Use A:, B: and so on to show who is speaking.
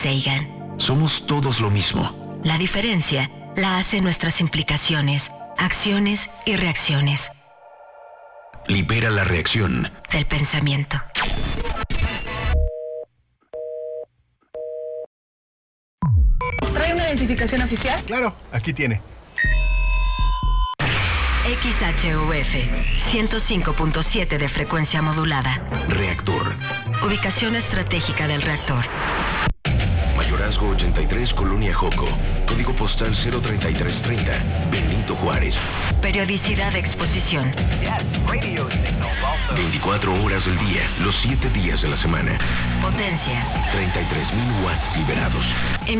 A: Sagan.
B: Somos todos lo mismo.
A: La diferencia la hacen nuestras implicaciones, acciones y reacciones.
B: Libera la reacción
A: del pensamiento.
C: ¿Trae una identificación oficial?
D: Claro, aquí tiene.
A: XHUF 105.7 de frecuencia modulada.
B: Reactor.
A: Ubicación estratégica del reactor.
B: Mayorazgo 83, Colonia Joco. Código postal 03330, Benito Juárez.
A: Periodicidad de exposición.
B: 24 horas del día, los 7 días de la semana.
A: Potencia.
B: 33,000 watts liberados.